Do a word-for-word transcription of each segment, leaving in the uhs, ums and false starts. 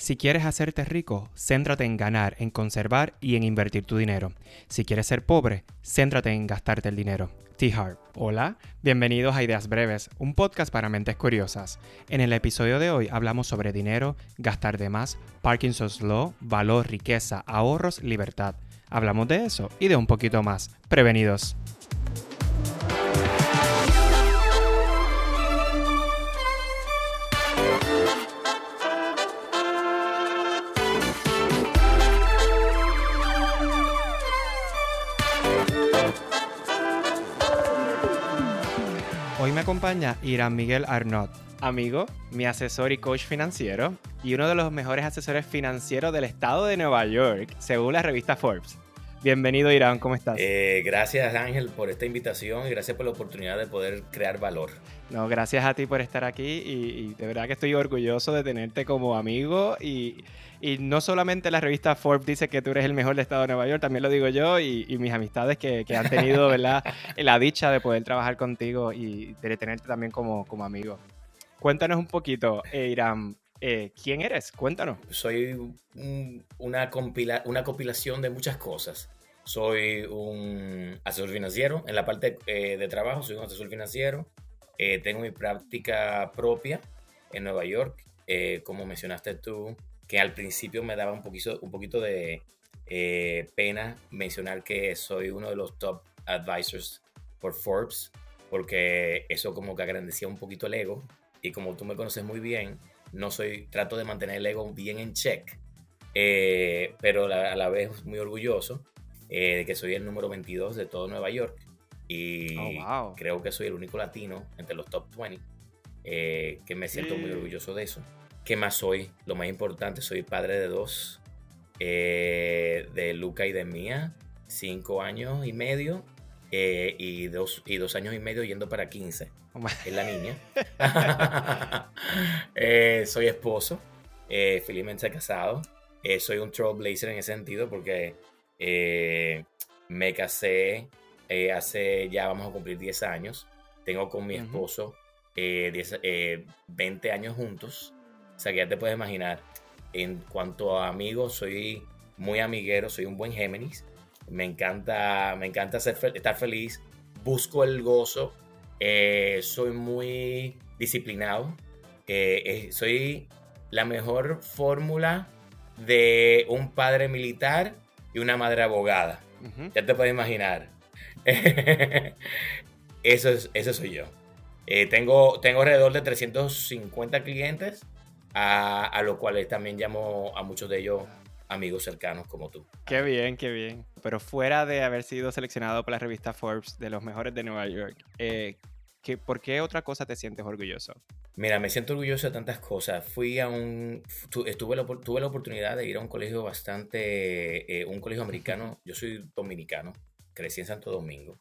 Si quieres hacerte rico, céntrate en ganar, en conservar y en invertir tu dinero. Si quieres ser pobre, céntrate en gastarte el dinero. T-Harp. Hola, bienvenidos a Ideas Breves, un podcast para mentes curiosas. En el episodio de hoy hablamos sobre dinero, gastar de más, Parkinson's Law, valor, riqueza, ahorros, libertad. Hablamos de eso y de un poquito más. Prevenidos. Hoy me acompaña Irán Miguel Arnott, amigo, mi asesor y coach financiero y uno de los mejores asesores financieros del estado de Nueva York, según la revista Forbes. Bienvenido, Irán, ¿cómo estás? Eh, gracias, Ángel, por esta invitación y gracias por la oportunidad de poder crear valor. No, gracias a ti por estar aquí y, y de verdad que estoy orgulloso de tenerte como amigo y, y no solamente la revista Forbes dice que tú eres el mejor del estado de Nueva York, también lo digo yo y, y mis amistades que, que han tenido, ¿verdad?, la dicha de poder trabajar contigo y de tenerte también como, como amigo. Cuéntanos un poquito, eh, Irán, eh, ¿quién eres? Cuéntanos. Soy un, una, compila, una compilación de muchas cosas. Soy un asesor financiero, en la parte eh, de trabajo soy un asesor financiero. Eh, tengo mi práctica propia en Nueva York, eh, como mencionaste tú, que al principio me daba un poquito, un poquito de eh, pena mencionar que soy uno de los top advisors por Forbes, porque eso como que agrandecía un poquito el ego, y como tú me conoces muy bien, no soy, trato de mantener el ego bien en check, eh, pero a la vez muy orgulloso eh, de que soy el número veintidós de todo Nueva York. Y oh, wow. creo que soy el único latino entre los top veinte, eh, que me siento sí. muy orgulloso de eso. ¿Qué más soy? Lo más importante, soy padre de dos, eh, de Luca y de Mía, cinco años y medio, eh, y, dos, y dos años y medio yendo para quince. Oh, es la niña. eh, soy esposo, eh, felizmente casado. Eh, soy un trailblazer en ese sentido porque eh, me casé eh, hace ya vamos a cumplir diez años. Tengo con mi uh-huh. esposo eh, diez, eh, veinte años juntos. O sea que ya te puedes imaginar. En cuanto a amigos, soy muy amiguero, soy un buen Géminis. Me encanta, me encanta ser, estar feliz. Busco el gozo. Eh, soy muy disciplinado. Eh, eh, soy la mejor fórmula de un padre militar y una madre abogada. Uh-huh. Ya te puedes imaginar. eso, es, eso soy yo. Eh, tengo, tengo alrededor de trescientos cincuenta clientes, a, a los cuales también llamo a muchos de ellos amigos cercanos como tú. Qué bien, qué bien. Pero fuera de haber sido seleccionado por la revista Forbes de los mejores de Nueva York, eh, ¿qué, ¿por qué otra cosa te sientes orgulloso? Mira, me siento orgulloso de tantas cosas. Fui a un... Tuve la, tuve la oportunidad de ir a un colegio bastante... Eh, un colegio americano. Yo soy dominicano. Crecí en Santo Domingo.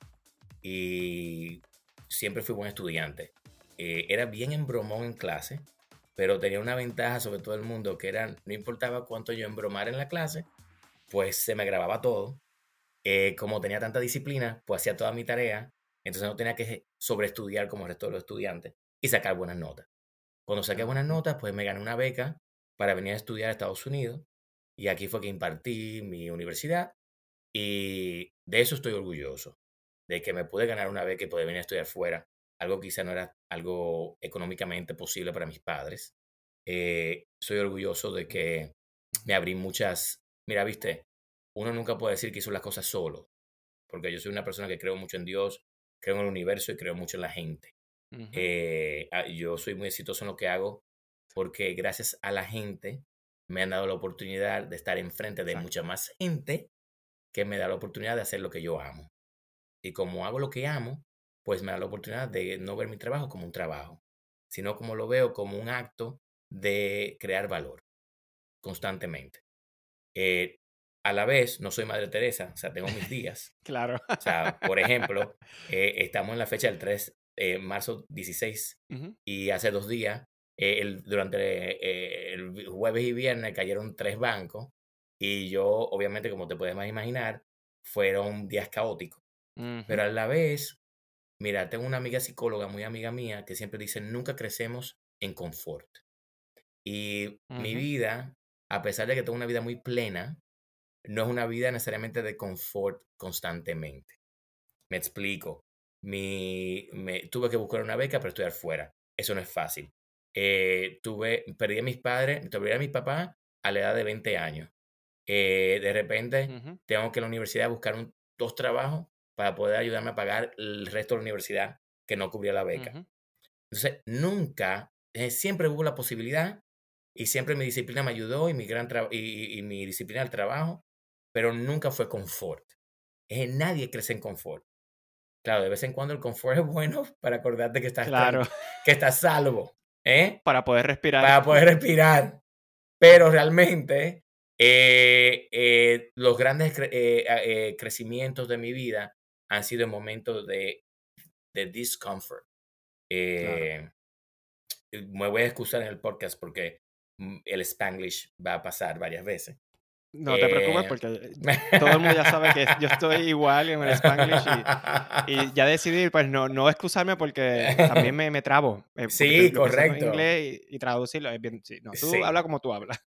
Y siempre fui buen estudiante. Eh, era bien embromón en clase, pero tenía una ventaja sobre todo el mundo, que era, no importaba cuánto yo embromara en la clase, pues se me grababa todo. Eh, como tenía tanta disciplina, pues hacía toda mi tarea, entonces no tenía que sobreestudiar como el resto de los estudiantes y sacar buenas notas. Cuando saqué buenas notas, pues me gané una beca para venir a estudiar a Estados Unidos, y aquí fue que impartí mi universidad, y de eso estoy orgulloso, de que me pude ganar una beca y poder venir a estudiar fuera, algo que quizá no era algo económicamente posible para mis padres. Eh, soy orgulloso de que me abrí muchas... Mira, viste, uno nunca puede decir que hizo las cosas solo, porque yo soy una persona que creo mucho en Dios, creo en el universo y creo mucho en la gente. Uh-huh. Eh, yo soy muy exitoso en lo que hago porque gracias a la gente me han dado la oportunidad de estar enfrente de Exacto. mucha más gente que me da la oportunidad de hacer lo que yo amo. Y como hago lo que amo, pues me da la oportunidad de no ver mi trabajo como un trabajo, sino como lo veo como un acto de crear valor constantemente. Eh, a la vez, no soy Madre Teresa, o sea, tengo mis días. Claro. O sea, por ejemplo, eh, estamos en la fecha del tres de marzo dieciséis, uh-huh. y hace dos días, eh, el, durante eh, el jueves y viernes cayeron tres bancos, y yo, obviamente, como te puedes imaginar, fueron días caóticos. Uh-huh. Pero a la vez, mira, tengo una amiga psicóloga, muy amiga mía, que siempre dice, nunca crecemos en confort. Y uh-huh. mi vida a pesar de que tengo una vida muy plena, no es una vida necesariamente de confort constantemente. Me explico. Mi, me, tuve que buscar una beca para estudiar fuera. Eso no es fácil. Eh, tuve, perdí a mis padres, perdí a mis papás a la edad de veinte años. Eh, de repente Ujú, tengo que en la universidad buscar un, dos trabajos para poder ayudarme a pagar el resto de la universidad que no cubría la beca. ujú. Entonces, nunca, eh, siempre hubo la posibilidad y siempre mi disciplina me ayudó y mi, gran tra- y, y- y mi disciplina del trabajo, pero nunca fue confort. Eh, nadie crece en confort. Claro, de vez en cuando el confort es bueno para acordarte que estás Claro, tranqui que estás salvo, ¿eh? para poder respirar. Para poder respirar. Pero realmente, eh, eh, los grandes cre eh, ah, eh, crecimientos de mi vida han sido en momentos de de discomfort. Claro. Eh, me voy a excusar en el podcast porque, mm, el Spanglish va a pasar varias veces. No te preocupes Eh porque todo el mundo ya sabe que yo estoy igual en el Spanglish y y ya decidí, pues, no no excusarme porque también me me trabo, eh, porque te Sí, lo pienso en correcto. inglés y y traducirlo es bien sí, no, tú Sí. habla como tú hablas.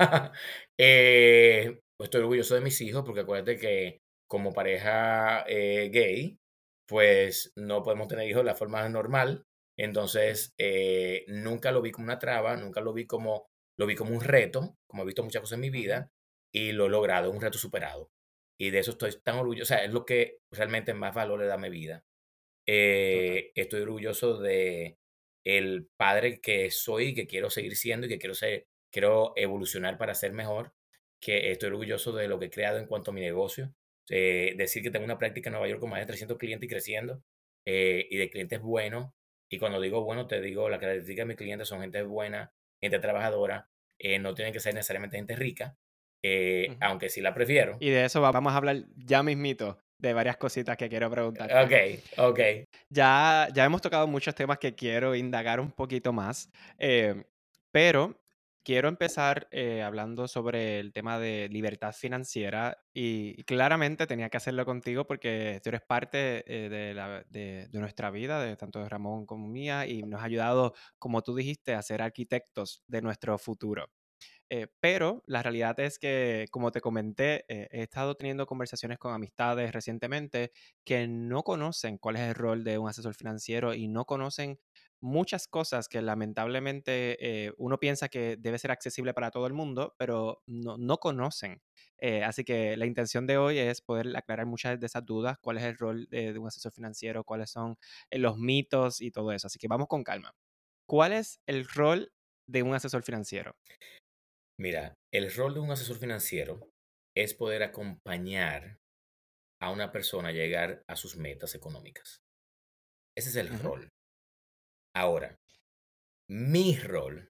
Eh, pues estoy orgulloso de mis hijos porque acuérdate que como pareja eh, gay, pues no podemos tener hijos de la forma normal. Entonces, eh, nunca lo vi como una traba, nunca lo vi como, lo vi como un reto, como he visto muchas cosas en mi Ujú, vida, y lo he logrado, un reto superado. Y de eso estoy tan orgulloso, o sea, es lo que realmente más valor le da a mi vida. total. Eh, estoy orgulloso de el padre que soy y que quiero seguir siendo y que quiero ser, quiero evolucionar para ser mejor, que estoy orgulloso de lo que he creado en cuanto a mi negocio. Eh, decir que tengo una práctica en Nueva York con más de trescientos clientes y creciendo, eh, y de clientes buenos. Y cuando digo bueno, te digo, la característica de mis clientes son gente buena, gente trabajadora, eh, no tienen que ser necesariamente gente rica, eh, Ujú. aunque sí la prefiero. Y de eso va vamos a hablar ya mismito, de varias cositas que quiero preguntarte. Ok, ok. Ya, ya hemos tocado muchos temas que quiero indagar un poquito más, em, pero quiero empezar eh, hablando sobre el tema de libertad financiera y, y claramente tenía que hacerlo contigo porque tú eres parte eh, de, la- de- de nuestra vida, de tanto de Ramón como mía, y nos ha ayudado, como tú dijiste, a ser arquitectos de nuestro futuro. Eh, pero la realidad es que, como te comenté, eh, he estado teniendo conversaciones con amistades recientemente que no conocen cuál es el rol de un asesor financiero y no conocen muchas cosas que lamentablemente eh, uno piensa que debe ser accesible para todo el mundo, pero no, no conocen. Eh, así que la intención de hoy es poder aclarar muchas de esas dudas, cuál es el rol de, de un asesor financiero, cuáles son eh, los mitos y todo eso. Así que vamos con calma. ¿Cuál es el rol de un asesor financiero? Mira, el rol de un asesor financiero es poder acompañar a una persona a llegar a sus metas económicas. Ese es el Ujú, rol. Ahora, mi rol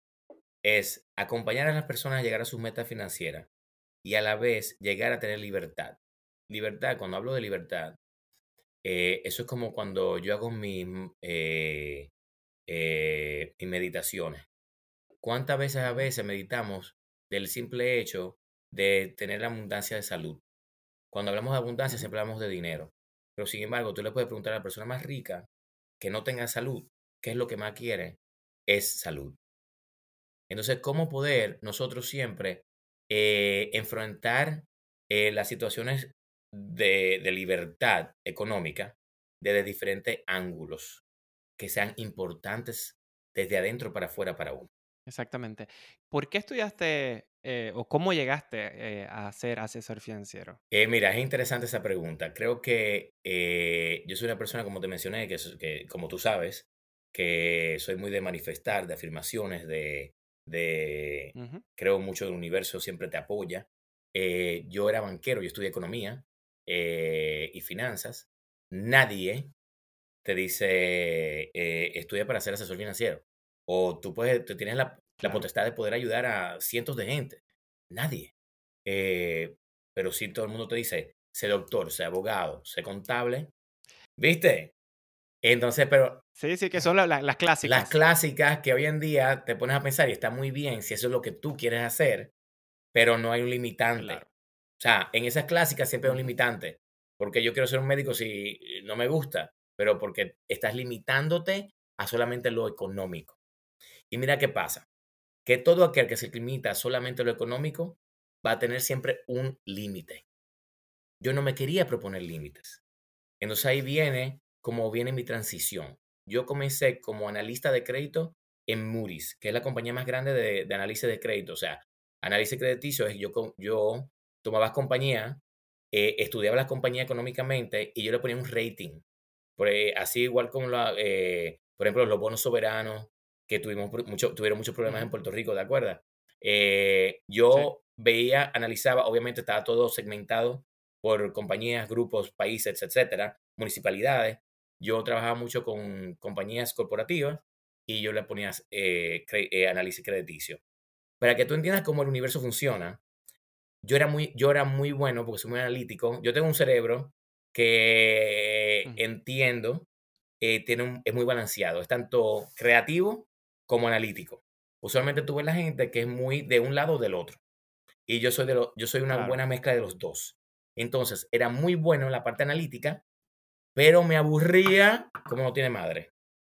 es acompañar a las personas a llegar a sus metas financieras y a la vez llegar a tener libertad. Libertad, cuando hablo de libertad, eh, eso es como cuando yo hago mis, eh, eh, mis meditaciones. ¿Cuántas veces a ujú. veces meditamos del simple hecho de tener la abundancia de salud? Cuando hablamos de abundancia Ujú, siempre hablamos de dinero, pero sin embargo tú le puedes preguntar a la persona más rica que no tenga salud, ¿qué es lo que más quiere? Es salud. Entonces, ¿cómo poder nosotros siempre eh, enfrentar eh, las situaciones de, de libertad económica desde diferentes ángulos que sean importantes desde adentro para afuera para uno? exactamente. ¿Por qué estudiaste eh, o cómo llegaste eh, a ser asesor financiero? Eh, mira, es interesante esa pregunta. Creo que eh, yo soy una persona, como te mencioné, que, so- que, como tú sabes, que soy muy de manifestar, de afirmaciones, de, de Ujú, creo mucho del universo, siempre te apoya. Eh, yo era banquero, yo estudié economía eh, y finanzas. Nadie te dice, eh, estudia para ser asesor financiero. O tú puedes, tú tienes la, la claro. potestad de poder ayudar a cientos de gente. Nadie. Eh, pero sí todo el mundo te dice, sé doctor, sé abogado, sé contable. ¿Viste? Entonces, pero Sí, sí, que son la- la- las las clásicas. clásicas que hoy en día te pones a pensar y está muy bien si eso es lo que tú quieres hacer, pero no hay un limitante. Claro. O sea, en esas clásicas siempre hay un Ujú, limitante. Porque yo quiero ser un médico si no me gusta, pero porque estás limitándote a solamente lo económico. Y mira qué pasa. que todo aquel que se limita solamente a lo económico va a tener siempre un límite. Yo no me quería proponer límites. Entonces ahí viene como viene mi transición. Yo comencé como analista de crédito en Moody's, que es la compañía más grande de, de análisis de crédito. O sea, análisis crediticio es yo, yo tomaba compañía, eh, estudiaba la compañía económicamente y yo le ponía un rating. Por, eh, así igual como, la, eh, por ejemplo, los bonos soberanos, que tuvimos mucho, tuvieron muchos problemas Uh-huh. en Puerto Rico, ¿de acuerdo? Eh, Sí. yo veía, analizaba, obviamente estaba todo segmentado por compañías, grupos, países, etcétera, municipalidades. Yo trabajaba mucho con compañías corporativas y yo le ponía eh, cre eh, análisis crediticio. Para que tú entiendas cómo el universo funciona, yo era muy, yo era muy bueno porque soy muy analítico. Yo tengo un cerebro que Uh-huh. entiendo, eh, tiene un, es muy balanceado. Es tanto creativo como analítico. Usualmente tú ves la gente que es muy de un lado o del otro. Y yo soy, de lo, yo soy una Claro. buena mezcla de los dos. Entonces, era muy bueno en la parte analítica, pero me aburría como no tiene madre.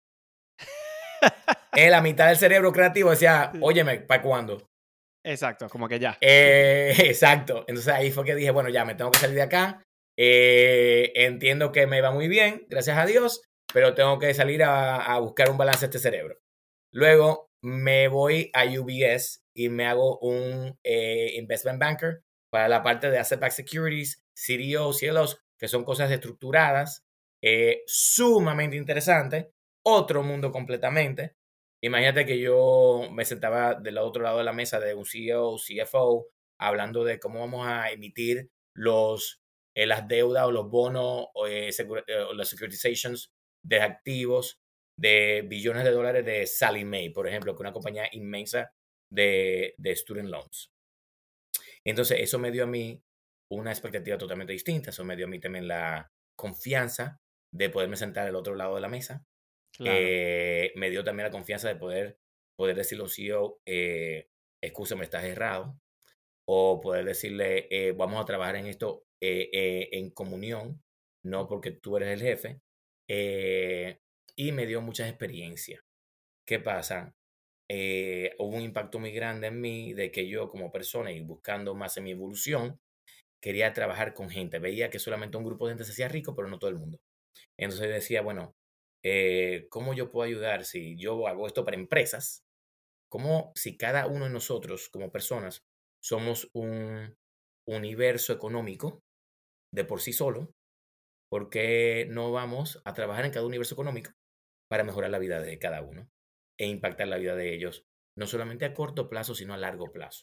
En la mitad del cerebro creativo decía, Sí. óyeme, ¿para cuándo? Exacto, como que ya. Eh, exacto. Entonces ahí fue que dije, bueno, ya me tengo que salir de acá. Eh, entiendo que me va muy bien, gracias a Dios, pero tengo que salir a, a buscar un balance de este cerebro. Luego me voy a U B S y me hago un eh, investment banker para la parte de asset backed securities, C D Os, C L Os, que son cosas estructuradas, eh, sumamente interesantes, otro mundo completamente. Imagínate que yo me sentaba del otro lado de la mesa de un C E O, C F O, hablando de cómo vamos a emitir los, eh, las deudas o los bonos o, eh, eh, o las securitizations de activos de billones de dólares de Sallie Mae, por ejemplo, que es una compañía inmensa de, de student loans. Entonces, eso me dio a mí una expectativa totalmente distinta. Eso me dio a mí también la confianza de poderme sentar al otro lado de la mesa. Claro. Eh, me dio también la confianza de poder, poder decirle a un C E O, eh, excúsame, estás errado. O poder decirle, eh, vamos a trabajar en esto eh, eh, en comunión, no porque tú eres el jefe. Eh, y me dio muchas experiencias. ¿Qué pasa? Eh, hubo un impacto muy grande en mí de que yo como persona y buscando más en mi evolución, quería trabajar con gente. Veía que solamente un grupo de gente se hacía rico, pero no todo el mundo. Entonces decía, bueno, eh, ¿cómo yo puedo ayudar si yo hago esto para empresas? ¿Cómo si cada uno de nosotros como personas somos un universo económico de por sí solo? ¿Por qué no vamos a trabajar en cada universo económico para mejorar la vida de cada uno e impactar la vida de ellos, no solamente a corto plazo, sino a largo plazo?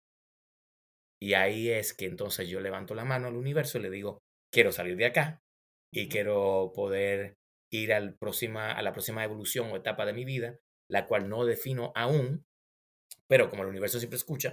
Y ahí es que entonces yo levanto la mano al universo y le digo, quiero salir de acá y Uh-huh. quiero poder ir al próxima, a la próxima evolución o etapa de mi vida, la cual no defino aún, pero como el universo siempre escucha,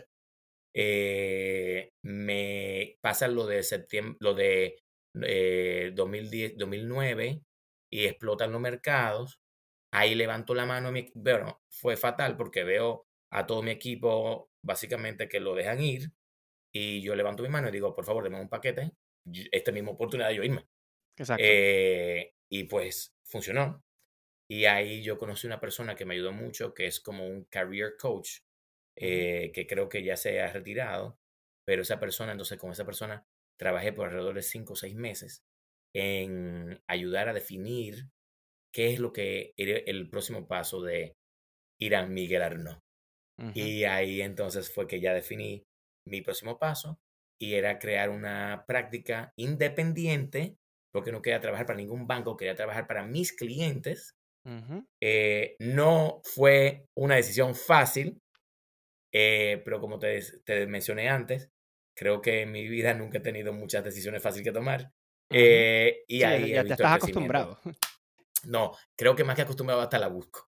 eh, me pasa lo de septiembre, lo de eh, dos mil diez, dos mil nueve y explotan los mercados. Ahí levanto la mano, mi, bueno, fue fatal porque veo a todo mi equipo básicamente que lo dejan ir y yo levanto mi mano y digo, por favor, denme un paquete, esta misma oportunidad de yo irme. Exacto. Eh, y pues funcionó. Y ahí yo conocí una persona que me ayudó mucho, que es como un career coach, Uh-huh. eh, que creo que ya se ha retirado, pero esa persona, entonces con esa persona trabajé por alrededor de cinco o seis meses en ayudar a definir qué es lo que era el próximo paso de Irán Miguel Arnaud. Uh-huh. Y ahí entonces fue que ya definí mi próximo paso y era crear una práctica independiente, porque no quería trabajar para ningún banco, quería trabajar para mis clientes. Uh-huh. Eh, no fue una decisión fácil, eh, pero como te, te, mencioné antes, creo que en mi vida nunca he tenido muchas decisiones fáciles que tomar. Uh-huh. Eh, y Sí, ahí he ya te visto el estás crecimiento. acostumbrado. No, creo que más que acostumbrado hasta la busco.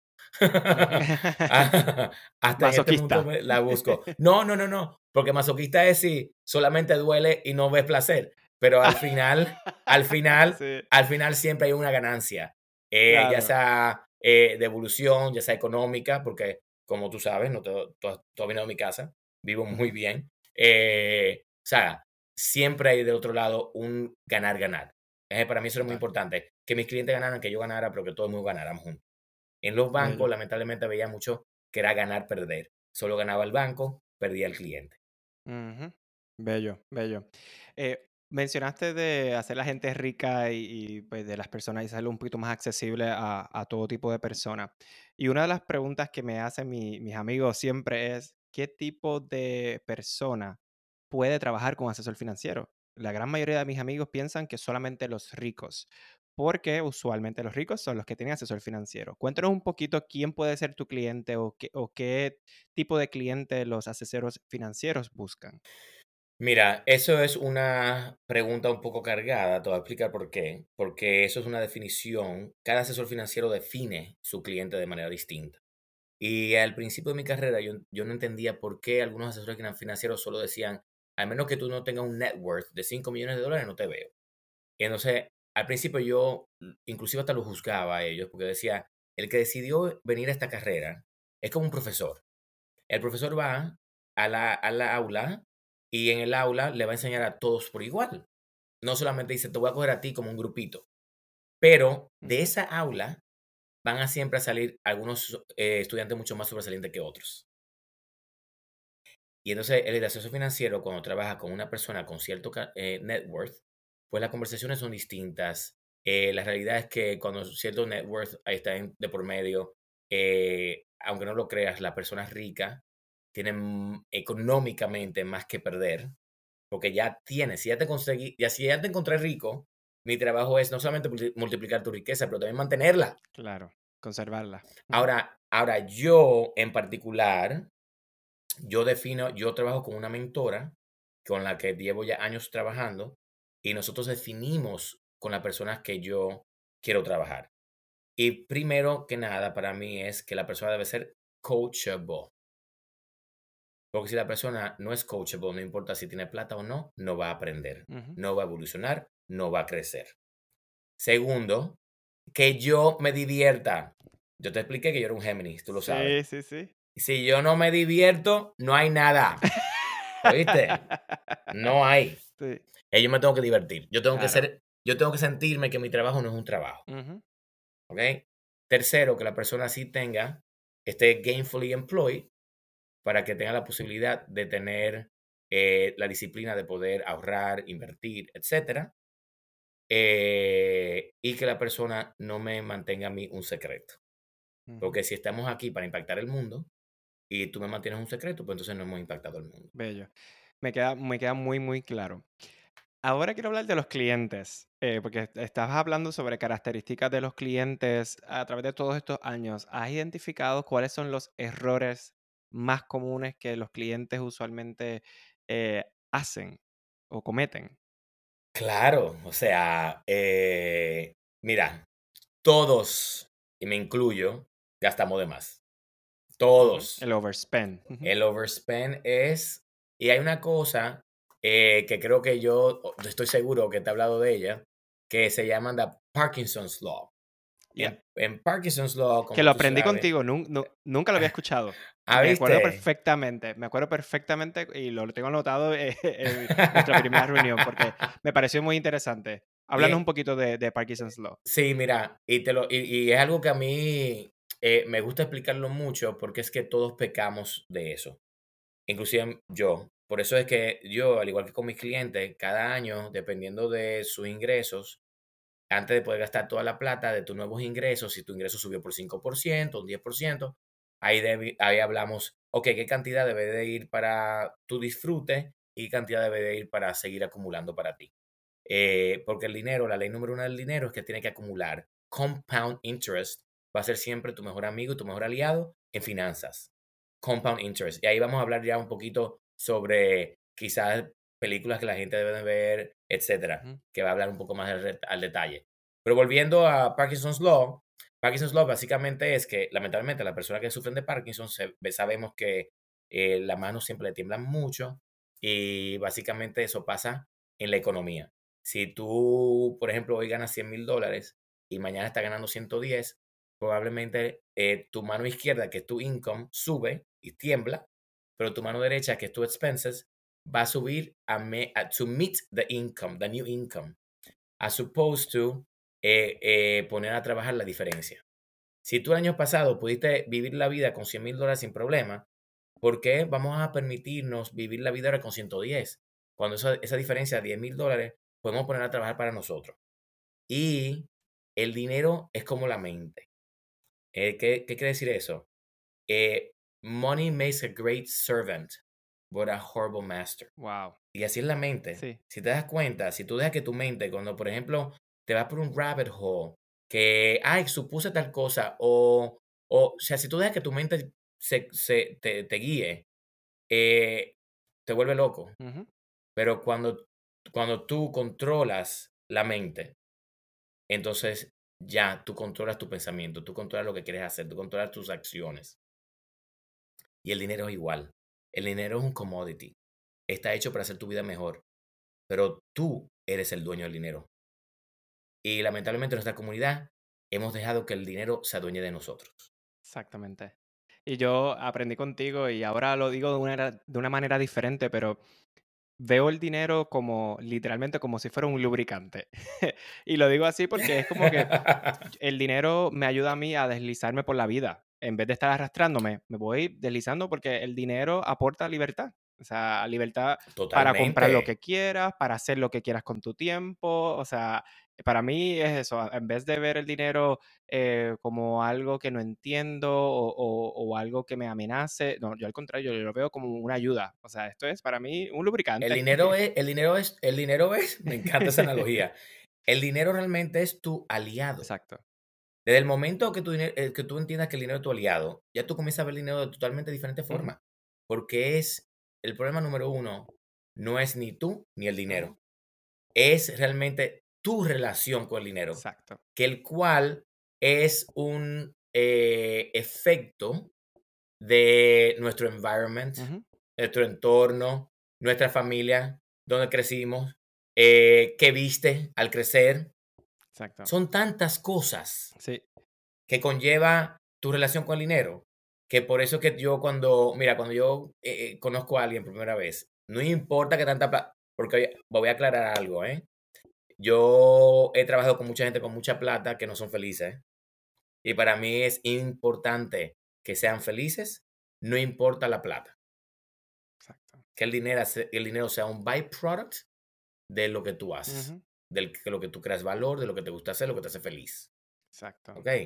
Hasta en este Masoquista. mundo la busco. No, no, no, no, porque masoquista es si solamente duele y no ves placer, pero al final, al final, Sí, al final siempre hay una ganancia, eh, ya claro. sea eh, de evolución, ya sea económica, porque como tú sabes, no te, tú, has, tú has venido a mi casa, vivo muy Uh-huh. bien, eh, o sea, siempre hay de otro lado un ganar-ganar. Eh, para mí eso es muy Total. importante, que mis clientes ganaran, que yo ganara, pero que todo el mundo ganáramos juntos. En los bancos, Bello. lamentablemente, veía mucho que era ganar, perder. Solo ganaba el banco, perdía el cliente. Ujú. Bello, bello. Eh, mencionaste de hacer la gente rica y, y, pues, de las personas y hacerlo un poquito más accesible a, a todo tipo de personas. Y una de las preguntas que me hacen mi- mis amigos siempre es, ¿qué tipo de persona puede trabajar con asesor financiero? La gran mayoría de mis amigos piensan que solamente los ricos, porque usualmente los ricos son los que tienen asesor financiero. Cuéntanos un poquito quién puede ser tu cliente o qué, o qué tipo de cliente los asesores financieros buscan. Mira, eso es una pregunta un poco cargada, te voy a explicar por qué. Porque eso es una definición, cada asesor financiero define su cliente de manera distinta. Y al principio de mi carrera yo, yo no entendía por qué algunos asesores finan- financieros solo decían, al menos que tú no tengas un net worth de cinco millones de dólares, no te veo. Y entonces, al principio yo mm, inclusive hasta lo juzgaba a ellos, porque decía, el que decidió venir a esta carrera es como un profesor. El profesor va a la, a la aula y en el aula le va a enseñar a todos por igual. No solamente dice, te voy a coger a ti como un grupito, pero de Ujú. esa aula van a siempre a salir algunos eh, estudiantes mucho más sobresalientes que otros. Y entonces el asesor financiero, cuando trabaja con una persona con cierto ca- eh, net worth, pues las conversaciones son distintas. Eh, la realidad es que cuando cierto net worth ahí está en- de por medio, eh, aunque no lo creas, las personas ricas tienen económicamente más que perder, porque ya tienes, si ya te conseguí, ya si ya te encontré rico, mi trabajo es no solamente multi- multiplicar tu riqueza, pero también mantenerla. Claro, conservarla. Ujú. Ahora, ahora yo en particular, yo defino, yo trabajo con una mentora con la que llevo ya años trabajando y nosotros definimos con las personas que yo quiero trabajar. Y primero que nada, para mí es que la persona debe ser coachable. Porque si la persona no es coachable, no importa si tiene plata o no, no va a aprender, Ujú. no va a evolucionar, no va a crecer. Segundo, que yo me divierta. Yo te expliqué que yo era un Géminis, tú lo sabes. Sí, sí, sí. Si yo no me divierto, no hay nada. ¿Oíste? No hay. Sí, Eh, yo me tengo que divertir. Yo tengo que claro. ser, yo tengo que sentirme que mi trabajo no es un trabajo. Ujú, ¿Ok? Tercero, que la persona sí tenga, esté gainfully employed para que tenga la posibilidad de tener eh, la disciplina de poder ahorrar, invertir, etcétera. Eh, y que la persona no me mantenga a mí un secreto. ujú. Porque si estamos aquí para impactar el mundo y tú me mantienes un secreto, pues entonces no hemos impactado el mundo. Bello. Me queda, me queda muy, muy claro. Ahora quiero hablar de los clientes, eh, porque est- estabas hablando sobre características de los clientes a través de todos estos años. ¿Has identificado cuáles son los errores más comunes que los clientes usualmente eh, hacen o cometen? Claro, o sea, eh, mira, todos, y me incluyo, gastamos de más. Ujú. Todos. El overspend. Ujú. El overspend es, y hay una cosa eh, que creo que yo o- estoy seguro que te he hablado de ella, que se llama the Parkinson's Law. Ya. En, en Parkinson's Law, Que como lo tú aprendí sabes, contigo, nun- nu- nunca lo había escuchado. ah, Me acuerdo ¿viste? perfectamente, me acuerdo perfectamente y lo tengo anotado eh, en nuestra primera reunión porque me pareció muy interesante. Y Háblanos un es- poquito de, de Parkinson's Law. sí, mira, y, te lo, y, y es algo que a mí eh, me gusta explicarlo mucho porque es que todos pecamos de eso. Inclusive yo. Por eso es que yo, al igual que con mis clientes, cada año, dependiendo de sus ingresos, antes de poder gastar toda la plata de tus nuevos ingresos, si tu ingreso subió por cinco por ciento, un diez por ciento, ahí, debi- ahí hablamos, ok, ¿qué cantidad debe de ir para tu disfrute y qué cantidad debe de ir para seguir acumulando para ti? Eh, porque el dinero, la ley número uno del dinero es que tiene que acumular. Compound interest va a ser siempre tu mejor amigo y tu mejor aliado en finanzas. Compound interest. Y ahí vamos a hablar ya un poquito sobre quizás películas que la gente debe de ver, etcétera, Ujú, que va a hablar un poco más al, re- al detalle. Pero volviendo a Parkinson's Law, Parkinson's Law básicamente es que lamentablemente las personas que sufren de Parkinson se- sabemos que eh, las manos siempre le tiemblan mucho y básicamente eso pasa en la economía. Si tú, por ejemplo, hoy ganas cien mil dólares y mañana estás ganando ciento diez, probablemente eh, tu mano izquierda, que es tu income, sube y tiembla, pero tu mano derecha, que es tu expenses, va a subir a, me, a to meet the income, the new income, as opposed to eh, eh, poner a trabajar la diferencia. Si tú el año pasado pudiste vivir la vida con cien mil dólares sin problema, ¿Por qué vamos a permitirnos vivir la vida ahora con ciento diez? Cuando esa, esa diferencia de diez mil dólares podemos poner a trabajar para nosotros. Y el dinero es como la mente. Eh, ¿qué, ¿Qué quiere decir eso? Eh, money makes a great servant, but a horrible master. Wow. Y así es la mente. Sí. Si te das cuenta, si tú dejas que tu mente, cuando por ejemplo te vas por un rabbit hole, que, ay, supuse tal cosa, o, o, o sea, si tú dejas que tu mente se, se, te, te guíe, eh, te vuelve loco. Ujú. Pero cuando, cuando tú controlas la mente, entonces ya tú controlas tu pensamiento, tú controlas lo que quieres hacer, tú controlas tus acciones. Y el dinero es igual. El dinero es un commodity. Está hecho para hacer tu vida mejor, pero tú eres el dueño del dinero. Y lamentablemente en nuestra comunidad hemos dejado que el dinero se adueñe de nosotros. Exactamente. Y yo aprendí contigo y ahora lo digo de una, era- de una manera diferente, pero veo el dinero como literalmente como si fuera un lubricante. Y lo digo así porque es como que el dinero me ayuda a mí a deslizarme por la vida. En vez de estar arrastrándome, me voy deslizando porque el dinero aporta libertad. O sea, libertad para comprar lo Totalmente. que quieras, para hacer lo que quieras con tu tiempo. O sea, para mí es eso. a- En vez de ver el dinero eh, como algo que no entiendo o, o- o algo que me amenace, no, yo al contrario, yo lo veo como una ayuda. O sea, esto es para mí un El lubricante. dinero es, el dinero es, el dinero es, me encanta esa analogía. El dinero realmente es tu aliado. Exacto. Desde el momento que tú, dine- eh, que tú entiendas que el dinero es tu aliado, ya tú comienzas a ver el dinero de totalmente diferente Ujú, forma. Porque es el problema número uno, no es ni tú ni el ujú, dinero. Es realmente tu relación con el dinero, exacto. que el cual es un eh, efecto de nuestro environment, Ujú, nuestro entorno, nuestra familia, donde crecimos, eh, qué viste al crecer. exacto. Son tantas cosas Sí. que conlleva tu relación con el dinero, que por eso que yo cuando, mira, cuando yo eh, eh, conozco a alguien por primera vez, no importa que tanta plata, porque oye, voy a aclarar algo, ¿eh? Yo he trabajado con mucha gente con mucha plata que no son felices. Y para mí es importante que sean felices, no importa la plata. Exacto. Que el dinero, se- el dinero sea un byproduct de lo que tú haces, Ujú, de lo que tú creas valor, de lo que te gusta hacer, lo que te hace feliz. exacto. ¿Ok?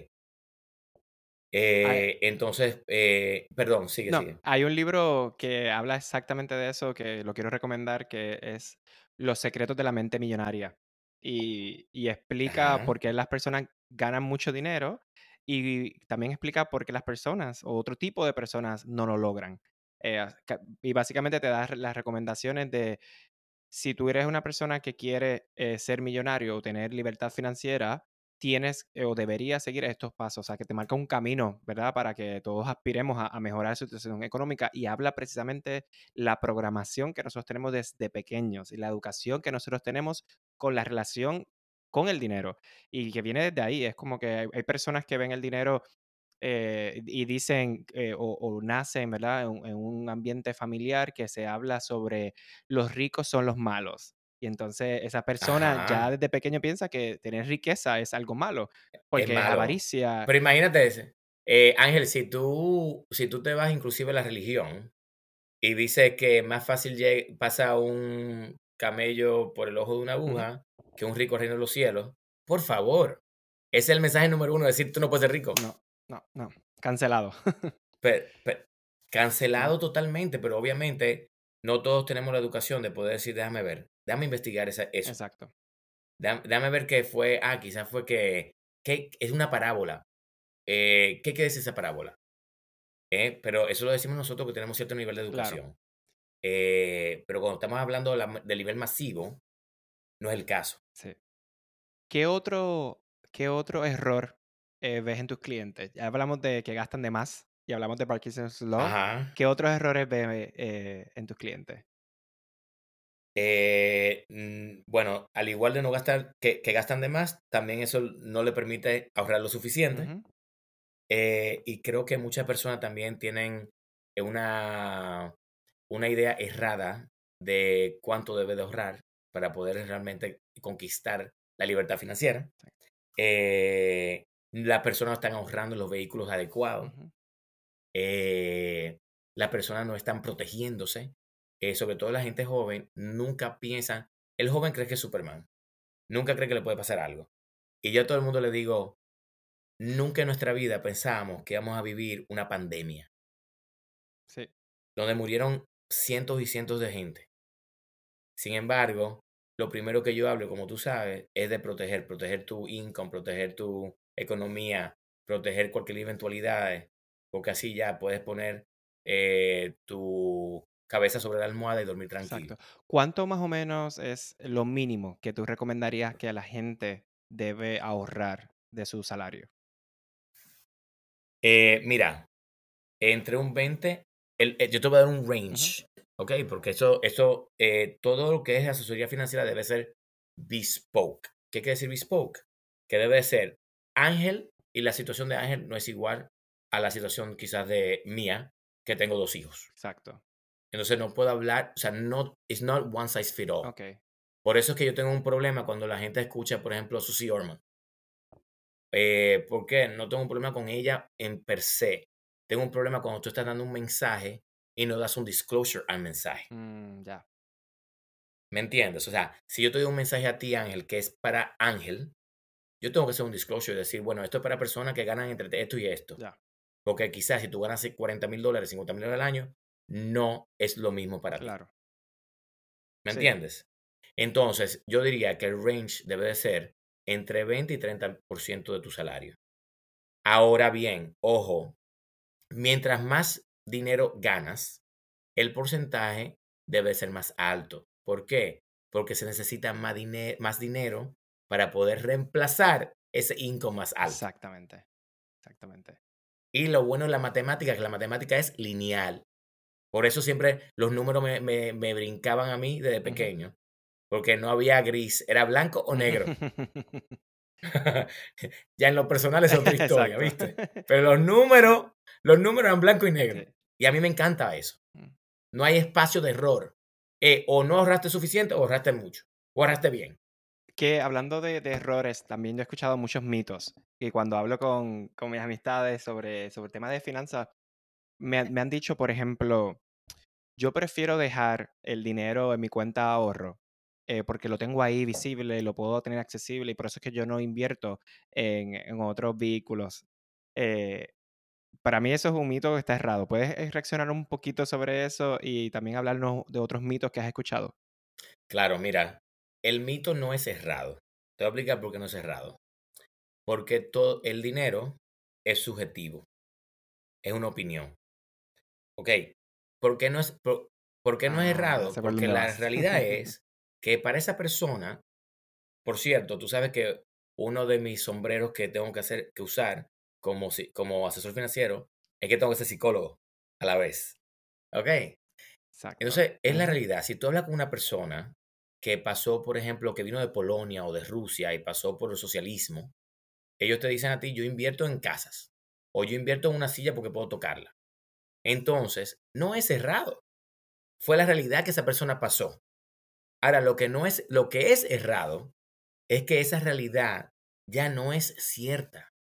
Hay Eh, entonces, eh, perdón, sigue, no, sigue. hay un libro que habla exactamente de eso, que lo quiero recomendar, que es Los secretos de la mente millonaria. Y y explica Ajá, por qué las personas ganan mucho dinero, y también explica por qué las personas, o otro tipo de personas, no lo logran. Eh, as ca y básicamente te da las recomendaciones de si tú eres una persona que quiere eh, ser millonario o tener libertad financiera, tienes eh, o deberías seguir estos pasos, o sea, que te marca un camino, ¿verdad? Para que todos aspiremos a, a mejorar su situación económica y habla precisamente la programación que nosotros tenemos desde pequeños y la educación que nosotros tenemos con la relación con el dinero y que viene desde ahí. Es como que hay, hay personas que ven el dinero eh, y dicen eh, o, o nacen, ¿verdad? En, un en un ambiente familiar que se habla sobre los ricos son los malos. Y entonces esa persona ya ajá, desde pequeño piensa que tener riqueza es algo malo, es porque malo. avaricia. Pero imagínate ese. Eh, Ángel, si tú, si tú te vas inclusive a la religión y dice que más fácil lle- pasa un camello por el ojo de una Ujú. aguja que un rico reino de los cielos, por favor. Ese es el mensaje número uno, decir tú no puedes ser rico. No, no, no, cancelado. Pe- pe- Sí, cancelado totalmente, pero obviamente no todos tenemos la educación de poder decir, déjame ver, déjame investigar esa- eso. exacto. Déjame, déjame ver qué fue, ah, quizás fue que, que es una parábola. Eh, ¿qué quiere decir esa parábola? Eh, pero eso lo decimos nosotros que tenemos cierto nivel de Claro, educación. Eh, pero cuando estamos hablando de la- del nivel masivo, no es el caso. sí. ¿Qué otro qué otro error, eh, ves en tus clientes? Ya hablamos de que gastan de más y hablamos de Parkinson's Law. Ajá. ¿Qué otros errores ves, eh, en tus clientes? Eh, mm, bueno, al igual de no gastar, que, que gastan de más, también eso no le permite ahorrar lo suficiente. Ujú, Eh, y creo que muchas personas también tienen una, una idea errada de cuánto debe de ahorrar para poder realmente conquistar la libertad financiera. Eh, las personas no están ahorrando en los vehículos adecuados. ujú. Eh, las personas no están protegiéndose, eh, sobre todo la gente joven, nunca piensa, el joven cree que es Superman, nunca cree que le puede pasar algo. Y yo a todo el mundo le digo, nunca en nuestra vida pensábamos que íbamos a vivir una pandemia, Sí. donde murieron cientos y cientos de gente. Sin embargo, lo primero que yo hablo, como tú sabes, es de proteger, proteger tu income, proteger tu economía, proteger cualquier eventualidad, porque así ya puedes poner eh, tu cabeza sobre la almohada y dormir tranquilo. Exacto. ¿Cuánto más o menos es lo mínimo que tú recomendarías que la gente debe ahorrar de su salario? Eh, mira, entre un veinte, el, el- yo te voy a dar un Ujú. range, ¿ok? Porque eso, eso eh, todo lo que es asesoría financiera debe ser bespoke. ¿Qué quiere decir bespoke? Que debe ser Ángel, y la situación de Ángel no es igual a la situación quizás de mía, que tengo dos hijos. Exacto. Entonces no puedo hablar, o sea, no, it's not one size fit all. Ok. Por eso es que yo tengo un problema cuando la gente escucha, por ejemplo, Susie Orman. Eh, ¿por qué? No tengo un problema con ella en per se. Tengo un problema cuando tú estás dando un mensaje y no das un disclosure al mensaje. Mm, ya. ¿Me entiendes? O sea, si yo te doy un mensaje a ti, Ángel, que es para Ángel, yo tengo que hacer un disclosure y decir, bueno, esto es para personas que ganan entre esto y esto. Ya. Porque quizás si tú ganas cuarenta mil dólares, cincuenta mil dólares al año, no es lo mismo para ti. Claro. ¿Me Sí. entiendes? Entonces, yo diría que el range debe de ser entre veinte y treinta por ciento de tu salario. Ahora bien, ojo, mientras más dinero ganas, el porcentaje debe ser más alto. ¿Por qué? Porque se necesita más, dine- más dinero para poder reemplazar ese income más alto. Exactamente. Exactamente. Y lo bueno de la matemática es que la matemática es lineal. Por eso siempre los números me, me- me brincaban a mí desde Ujú. pequeño. Porque no había gris, era blanco o negro. Ya en lo personal es otra historia, Exacto. ¿viste? Pero los números, los números eran blanco y Sí. negro. Y a mí me encanta eso. Mm. No hay espacio de error. Eh, o no ahorraste suficiente o ahorraste mucho. O ahorraste bien. Que hablando de, de errores, también yo he escuchado muchos mitos. Y cuando hablo con, con mis amistades sobre, sobre temas de finanzas, me, han- me han dicho, por ejemplo, yo prefiero dejar el dinero en mi cuenta de ahorro eh, porque lo tengo ahí visible, lo puedo tener accesible y por eso es que yo no invierto en, en otros vehículos. Eh, para mí eso es un mito que está errado. ¿Puedes eh, reaccionar un poquito sobre eso y también hablarnos de otros mitos que has escuchado? Claro, mira, el mito no es errado. Te voy a explicar por qué no es errado. Porque todo el dinero es subjetivo. Es una opinión. ¿Ok? ¿Por qué no es, por, por qué no es Ah, ya errado? sé por Porque dónde la vas. realidad es que para esa persona, por cierto, tú sabes que uno de mis sombreros que tengo que hacer, que usar como, si- como asesor financiero, es que tengo que ser psicólogo a la vez. ¿Ok? Exacto. Entonces, es la Ujú. realidad. Si tú hablas con una persona que pasó, por ejemplo, que vino de Polonia o de Rusia y pasó por el socialismo, ellos te dicen a ti, yo invierto en casas o yo invierto en una silla porque puedo tocarla. Entonces, no es errado. Fue la realidad que esa persona pasó. Ahora, lo que no es, lo que es errado es que esa realidad ya no es cierta.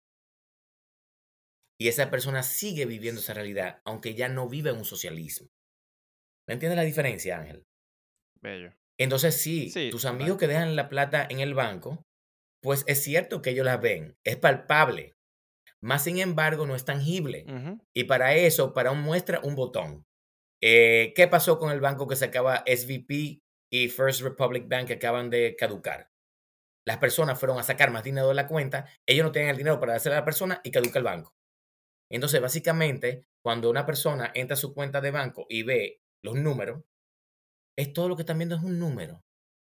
Y esa persona sigue viviendo esa realidad, aunque ya no vive en un socialismo. ¿Me entiendes la diferencia, Ángel? Bello. Entonces, sí, Sí, tus total. amigos que dejan la plata en el banco, pues es cierto que ellos la ven, es palpable, más sin embargo no es tangible. Ujú. Y para eso, para un muestra un botón. Eh, ¿Qué pasó con el banco que se acaba S V P y First Republic Bank que acaban de caducar? Las personas fueron a sacar más dinero de la cuenta, ellos no tienen el dinero para dárselo a la persona y caduca el banco. Entonces, básicamente, cuando una persona entra a su cuenta de banco y ve los números, es todo lo que están viendo es un número.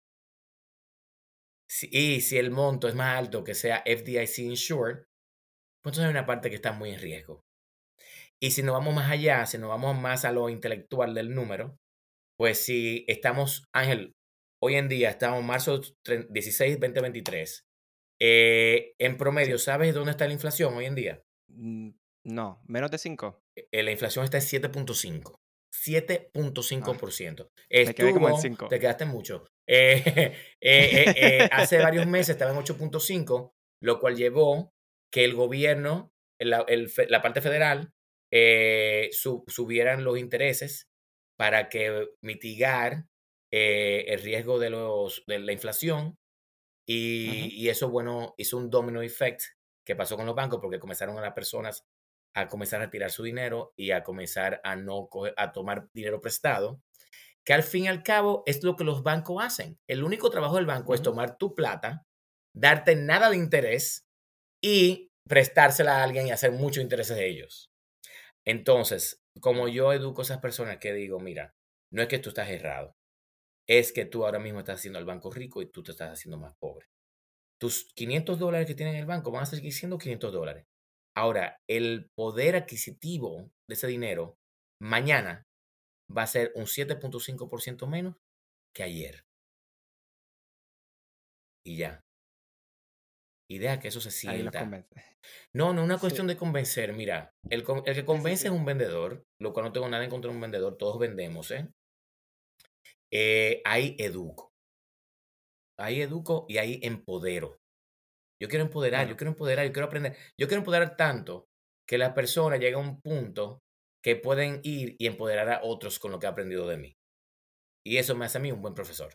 Si- y si el monto es más alto que sea F D I C insured, pues entonces hay una parte que está muy en riesgo. Y si nos vamos más allá, si nos vamos más a lo intelectual del número, pues si estamos, Ángel, hoy en día estamos en marzo dieciséis, dos mil veintitrés, eh, en promedio, Sí. ¿sabes dónde está la inflación hoy en día? Mm, no, menos de cinco. Eh, la inflación está en siete punto cinco. Ah, siete punto cinco por ciento. me quedé como en Estuvo, cinco. te quedaste mucho. Eh, eh, eh, eh, hace varios meses estaba en ocho punto cinco, lo cual llevó que el gobierno, la, el, la parte federal, eh, sub, subieran los intereses para que mitigar eh, el riesgo de, los, de la inflación. Y, Ujú. y eso, bueno, hizo un domino effect que pasó con los bancos porque comenzaron a las personas a comenzar a retirar su dinero y a comenzar a no coger- a tomar dinero prestado, que al fin y al cabo es lo que los bancos hacen. El único trabajo del banco es Ujú. tomar tu plata, darte nada de interés y prestársela a alguien y hacer mucho interés de ellos. Entonces, como yo educo a esas personas que digo, mira, no es que tú estás errado, es que tú ahora mismo estás haciendo al banco rico y tú te estás haciendo más pobre. Tus quinientos dólares que tienes en el banco van a seguir siendo quinientos dólares. Ahora, el poder adquisitivo de ese dinero mañana va a ser un siete punto cinco por ciento menos que ayer. Y ya. Y deja que eso se Ahí los sienta. convence. No, no es una Sí, cuestión de convencer. Mira, el, con- el que sí, sí, convence es sí. un vendedor, lo cual no tengo nada en contra de un vendedor, todos vendemos, ¿eh? Eh, ahí educo. Ahí educo y ahí empodero. Yo quiero empoderar, yo Bueno, quiero empoderar, yo quiero aprender. Yo quiero empoderar tanto que la persona llegue a un punto que pueden ir y empoderar a otros con lo que ha aprendido de mí. Y eso me hace a mí un buen profesor.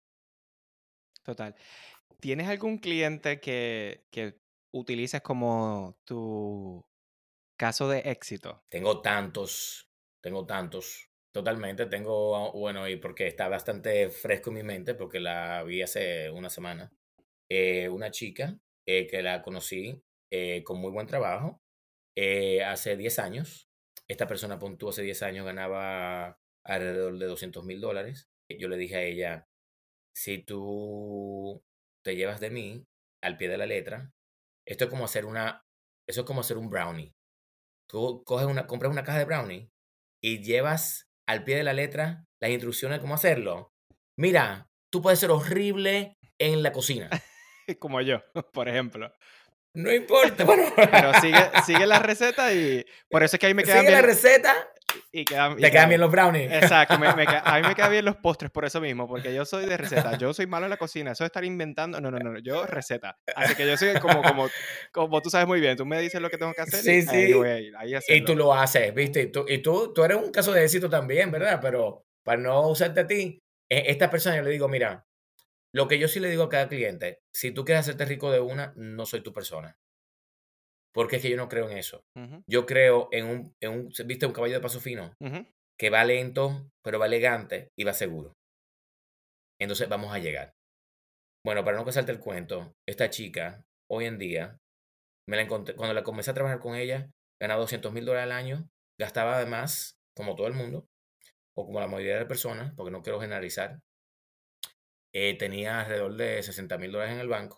total. ¿Tienes algún cliente que, que utilices como tu caso de éxito? Tengo tantos, tengo tantos. Totalmente, tengo, bueno, y porque está bastante fresco en mi mente, porque la vi hace una semana. Eh, una chica eh, que la conocí eh, con muy buen trabajo eh, hace diez años. Esta persona, puntuó hace diez años, ganaba alrededor de doscientos mil dólares. Yo le dije a ella, si tú te llevas de mí al pie de la letra, esto es como hacer una, eso es como hacer un brownie. Tú coges una, compras una caja de brownie y llevas al pie de la letra las instrucciones de cómo hacerlo. Mira, tú puedes ser horrible en la cocina. Como yo, por ejemplo. No importa, bueno. Pero sigue, sigue la receta y por eso es que ahí me quedan Sigue la bien receta, y quedan, y te quedan quedan bien bien. los brownies. Exacto, me, me queda- a mí me quedan bien los postres por eso mismo, porque yo soy de receta, yo soy malo en la cocina, eso de estar inventando, no, no, no, no, yo receta. Así que yo soy como, como, como tú sabes muy bien, tú me dices lo que tengo que hacer y Sí, ahí voy sí. a ir, ahí a Y tú hacerlo. lo haces, ¿viste? Y tú, y tú, tú eres un caso de éxito también, ¿verdad? Pero para no usarte a ti, eh, esta persona yo le digo, mira, lo que yo sí le digo a cada cliente, si tú quieres hacerte rico de una, no soy tu persona. Porque es que yo no creo en eso. Ujú, Yo creo en un, en un, ¿viste? Un caballo de paso fino, ujú. que va lento, pero va elegante y va seguro. Entonces vamos a llegar. Bueno, para no pasarte el cuento, esta chica, hoy en día, me la encontré, cuando la comencé a trabajar con ella, ganaba doscientos mil dólares al año, gastaba además, como todo el mundo, o como la mayoría de personas, porque no quiero generalizar, eh, tenía alrededor de sesenta mil dólares en el banco,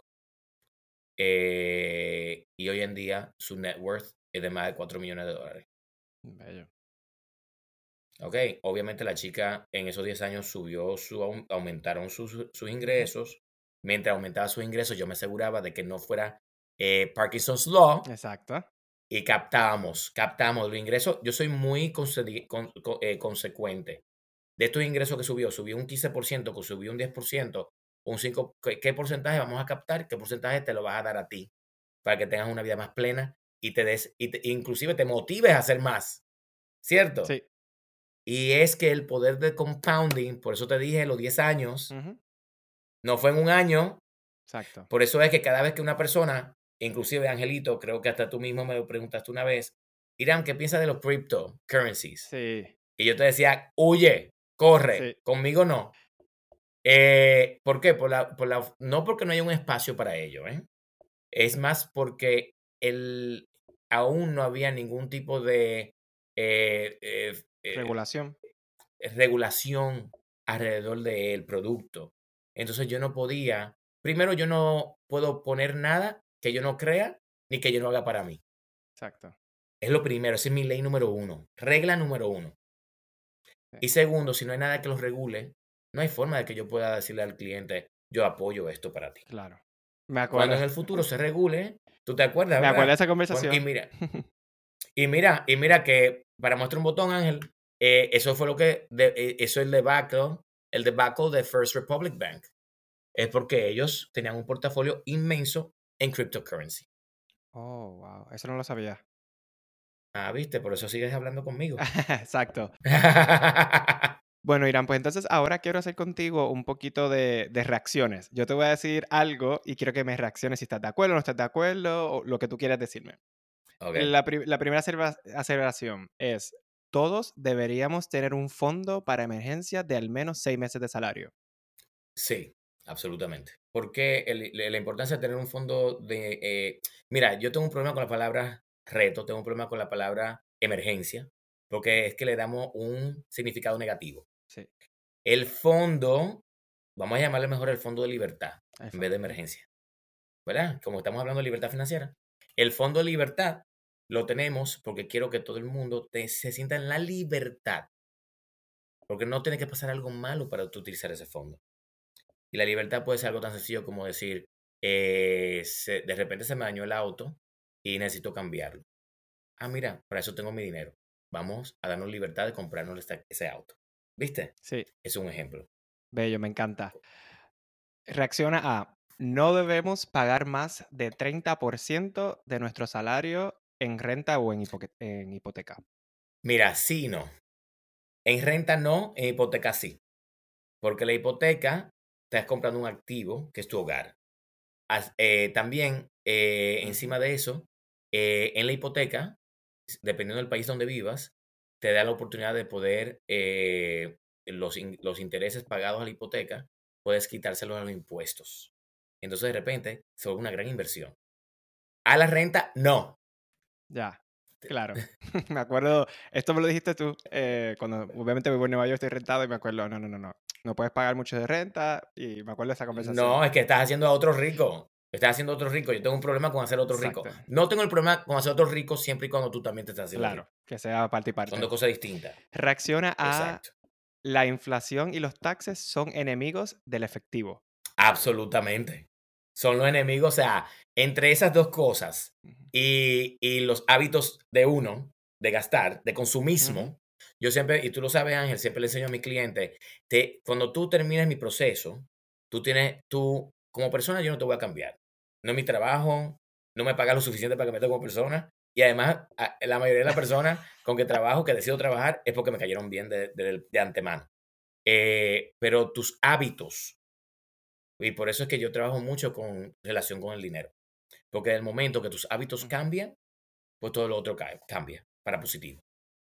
eh, y hoy en día su net worth es de más de cuatro millones de dólares. Bello. Ok, obviamente la chica en esos diez años subió, su, au- aumentaron sus, sus Ujú. ingresos. Mientras aumentaba sus ingresos, yo me aseguraba de que no fuera eh, Parkinson's Law Exacto. y captábamos, captábamos los ingresos. Yo soy muy consedi- con- con- eh, consecuente. De estos ingresos que subió, subió un quince por ciento, que subió un diez por ciento, un cinco por ciento, ¿qué, qué porcentaje vamos a captar? ¿Qué porcentaje te lo vas a dar a ti? Para que tengas una vida más plena y te des, y te- inclusive te motives a hacer más, ¿cierto? Sí. Y es que el poder del compounding, por eso te dije los diez años, Ujú. no fue en un año, Exacto. por eso es que cada vez que una persona, inclusive Angelito, creo que hasta tú mismo me lo preguntaste una vez, Irán, ¿qué piensas de los cryptocurrencies? Sí, Y yo te decía, huye, corre, sí. conmigo no. Eh, ¿por qué? Por la, por la, no porque no haya un espacio para ello, ¿eh? Es más porque el, aún no había ningún tipo de eh, eh, eh, Regulación. regulación alrededor del producto. Entonces yo no podía, primero yo no puedo poner nada que yo no crea ni que yo no haga para mí. Exacto. Es lo primero, esa es mi ley número uno, regla número uno. Sí, Y segundo, si no hay nada que los regule, no hay forma de que yo pueda decirle al cliente, yo apoyo esto para ti. claro. Me Cuando acuerdo. en el futuro se regule, tú te acuerdas, Me acuerdo de ¿verdad? esa Cuando- y conversación. mira, y mira, y mira que para muestra un botón, Ángel, eh, eso fue lo que, de, eh, eso es el debacle, el debacle de First Republic Bank. Es porque ellos tenían un portafolio inmenso en cryptocurrency. Oh, wow. Eso no lo sabía. Ah, ¿viste? Por eso sigues hablando conmigo. Exacto. Bueno, Irán, pues entonces ahora quiero hacer contigo un poquito de, de reacciones. Yo te voy a decir algo y quiero que me reacciones si estás de acuerdo o no estás de acuerdo o lo que tú quieras decirme. Ok. La, pri- la primera aserva- aseveración es, todos deberíamos tener un fondo para emergencias de al menos seis meses de salario. Sí, absolutamente. Porque el- la la importancia de tener un fondo de... eh, mira, yo tengo un problema con la palabra reto, tengo un problema con la palabra emergencia, porque es que le damos un significado negativo. Sí, El fondo, vamos a llamarle mejor el fondo de libertad en vez de exacto. emergencia, ¿verdad? Como estamos hablando de libertad financiera. El fondo de libertad lo tenemos porque quiero que todo el mundo te- se sienta en la libertad, porque no tiene que pasar algo malo para tú utilizar ese fondo. Y la libertad puede ser algo tan sencillo como decir, eh, se- de repente se me dañó el auto y necesito cambiarlo. Ah, mira, para eso tengo mi dinero. Vamos a darnos libertad de comprarnos esta- ese auto. ¿Viste? Sí, Es un ejemplo. bello, me encanta. Reacciona a, no debemos pagar más de treinta por ciento de nuestro salario en renta o en, hipoque- en hipoteca. Mira, sí y no. En renta no, en hipoteca sí. Porque la hipoteca, estás comprando un activo que es tu hogar. As- eh, también, eh, Ujú. encima de eso, eh, en la hipoteca, s- dependiendo del país donde vivas, te da la oportunidad de poder, eh, los, in- los intereses pagados a la hipoteca, puedes quitárselos a los impuestos. Entonces, de repente, se vuelve una gran inversión. A la renta, no. Ya, claro. Me acuerdo, esto me lo dijiste tú, eh, cuando obviamente vivo en Nueva York, estoy rentado y me acuerdo, no, no, no, no, no puedes pagar mucho de renta y me acuerdo de esa conversación. No, es que estás haciendo a otro rico. Estás haciendo a otro rico. Yo tengo un problema con hacer a otro rico. Exacto, No tengo el problema con hacer a otro rico siempre y cuando tú también te estás haciendo rico. claro, que sea parte y Son parte. dos cosas distintas. Reacciona a, Exacto. la inflación y los taxes son enemigos del efectivo. Absolutamente. Son los enemigos. O sea, entre esas dos cosas Ujú, y, y los hábitos de uno, de gastar, de ujú, consumismo, yo siempre, y tú lo sabes, Ángel, siempre le enseño a mi cliente, te, cuando tú termines mi proceso, tú tienes, tú, como persona, yo no te voy a cambiar. No es mi trabajo, no me pagas lo suficiente para que me meta como persona. Y además, a- la mayoría de las personas con que trabajo, que decido trabajar, es porque me cayeron bien de, de- de antemano. Eh, pero tus hábitos, y por eso es que yo trabajo mucho con relación con el dinero. Porque en el momento que tus hábitos ujú, cambian, pues todo lo otro cae, cambia para positivo.